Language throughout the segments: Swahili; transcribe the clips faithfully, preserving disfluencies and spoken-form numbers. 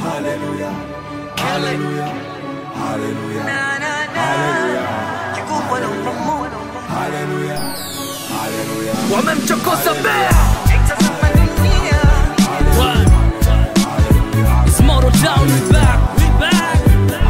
Hallelujah, hallelujah, hallelujah, hallelujah, hallelujah, hallelujah. Wamemchokoza bea. It's Moto Town, we back, we back.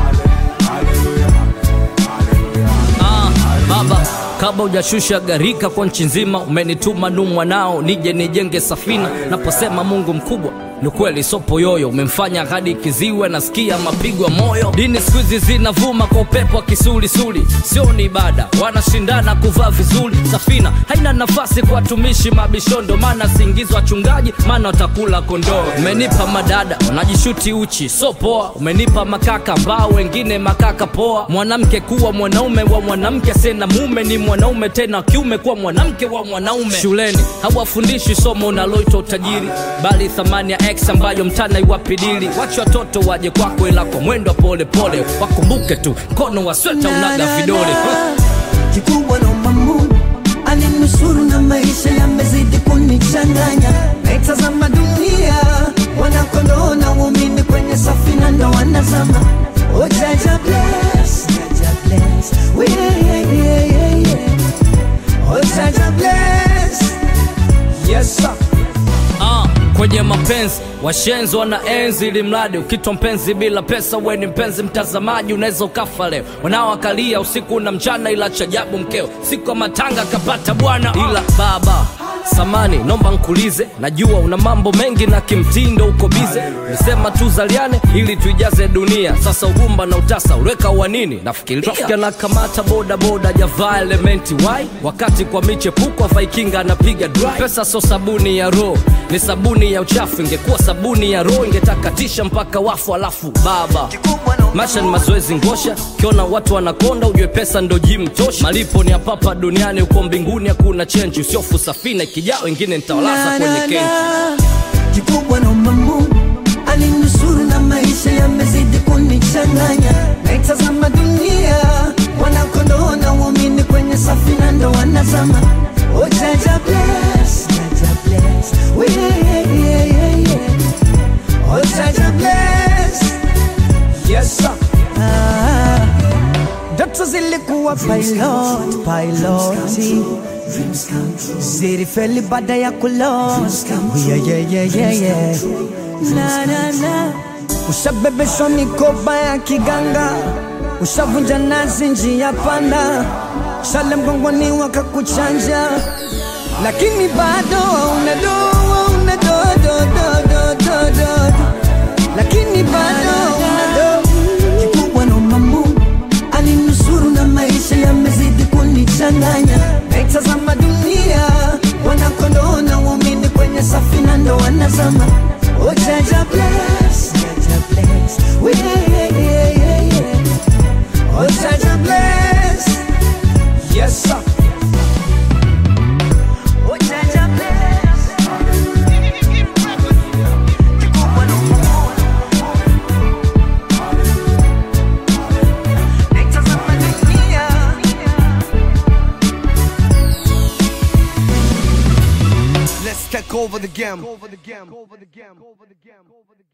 Ah, baba, kabla hujashusha garika kwa nchi nzima, umenituma nu mwanao nije nijenge safina. Naposema Mungu mkubwa ni kweli sopo yoyo, umemfanya hadi kiziwe nasikia mapigo moyo. Dini siku hizi zinavuma kwa upepo wa kisulisuli, sio ni ibada, wanashindana kuvaa vizuri. Safina haina nafasi kwa watumishi mabishondo, maana siingizwa wachungaji, maana watakula kondoo. Umenipa madada wanajishuti uchi, so poa. Umenipa makaka ambao wengine makaka poa. Mwanamke kuwa mwanaume wa mwanamke, sena mume ni mwanaume tena kiume kuwa mwanamke wa mwanaume. Shuleni hawafundishi somo unaloitwa utajiri, bali thamani ya X ambayo mtana iwapidili. Wacha watoto waje kwako ila kwa mwendo pole pole, wakumbuke tu mkono wa sweta unaga vidole. Kikubwa naomba Mungu aninusuru na maisha yamezidi kunichanganya. Naitazama dunia wanakondoo na waumini kwenye safina ndo wanazama. Oh Jaja bless, Jaja bless, we yeah, yeah, yeah, yeah. Oh Jaja bless, yes sir. Ah, kwenye mapenzi washenzi wana enzi, ili mradi ukitwa mpenzi bila pesa we ni mpenzi mtazamaji, unaweza ukafa leo. Wanaoakalia usiku na mchana, ila chajabu mkeo siku ya matanga kapata bwana. Ila baba samani nomba nkulize, najua una mambo mengi na kimtindo uko bize. Nisema tuzaliane ili tuijaze dunia, sasa ugumba na utasa uleka wa nini? Nafikiria traffic na kamata boda boda javaa elementi why, wakati kwa michepuko Viking anapiga dry. Pesa so sabuni ya roho, ni sabuni ya uchafu. Ingekuwa sabuni ya roho ingetakatisha mpaka wafu. Alafu baba maisha ni mazoezi ngosha, kiona watu wanakonda ujue pesa ndo gym tosha. Malipo ni hapa duniani, uko mbinguni hakuna change. Usiofu safina ikijao wengine nitawalaza kwenye kenchi. Kikubwa naomba Mungu aninusuru na maisha yamezidi kunichanganya. Naitazama dunia wanakondoo na waumini kwenye safina ndo wanazama. Oh Jaja bless, Jaja bless, we yeah, yeah, yeah, yeah. Oh Jaja bless, yes sir. Ah, Doctor zilikuwa pilot, piloti zilifeli baada ya kulot. Yeah, yeah, yeah, yeah, yeah. Na, na, na. Ushabebeshwa mikoba ya kiganga, ushavunja nazi njia panda, shale mgongoni wakakuchanja, lakini bado unadoa unadodo do do do do, lakini bado unadoa. Kikubwa naomba Mungu aninusuru na maisha yamezidi kunichanganya. Naitazama dunia wanakondoo na waumini kwenye safina ndo wanazama. Oh Jaja bless, Jaja bless, we yeah, yeah, yeah, yeah. Oh Jaja bless, yes sir. Oh Jaja bless, kikubwa naomba naitazama dunia. Let's take over the game. Over the game. Over the game. Over the game.